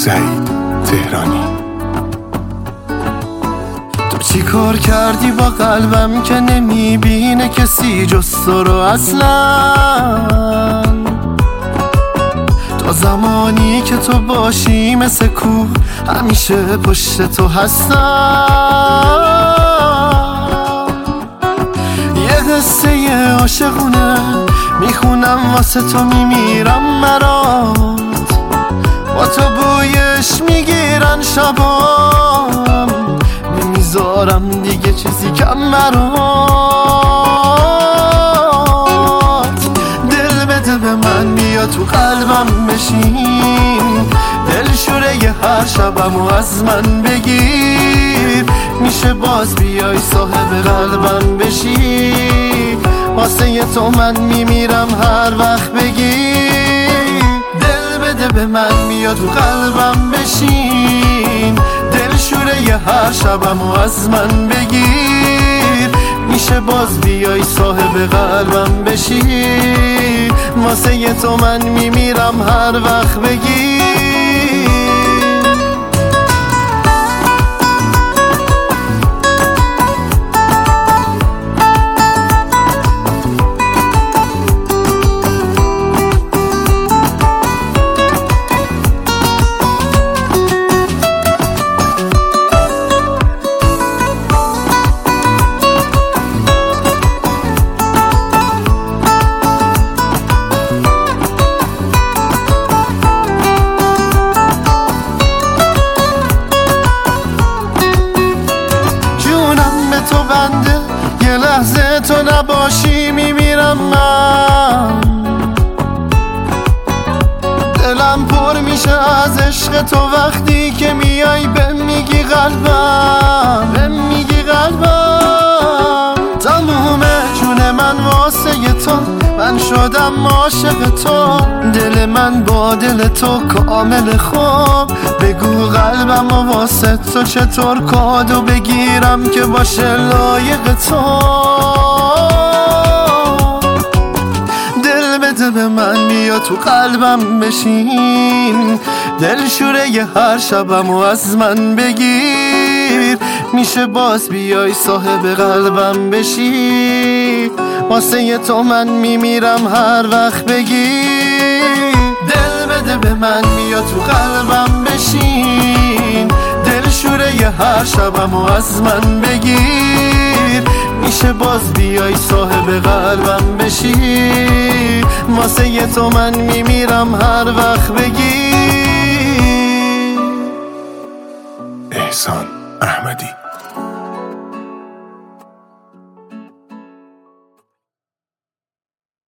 سعید تهرانی. تو چی کار کردی با قلبم که نمیبینه کسی جز تو رو اصلا؟ تا زمانی که تو باشی مثل کوه همیشه پشت تو هستم. یه قصه عاشقونه میخونم واسه تو، میمیرم مرات با تو بویش میگیرن شبام، نمیذارم دیگه چیزی کم مرات. دل بده به من، بیا تو قلبم بشین، دلشوره هر شبمو از من بگیر. میشه باز بیای صاحب قلبم بشی، واسه تو من میمیرم هر وقت بگی. دل بده به من، بیا تو قلبم بشین، دلشوره هر شبمو از من بگیر. میشه باز بیای صاحب قلبم بشی، واسه تو من میمیرم هر وقت بگی. تو بنده، یه لحظه تو نباشی میمیرم من. دلم پر میشه از عشق تو وقتی که میای بهم میگی قلبم، بهم میگی قلبم. تموم جون من واسه تو، من شدم عاشق تو. دل من با دل تو کامل خوب، بگو قلبم و واسه تو چطور کادو بگیرم که باشه لایق تو. دل بده به من، بیا تو قلبم بشین، دلشوره هر شبمو از من بگیر. میشه باز بیای صاحب قلبم بشی، واسه تو من میمیرم هر وقت بگی. دل بده به من، بیا تو قلبم بشین، دلشوره هر شبمو از من بگیر. میشه باز بیای صاحب قلبم بشی، واسه تو من میمیرم هر وقت بگی. احسان احمدی.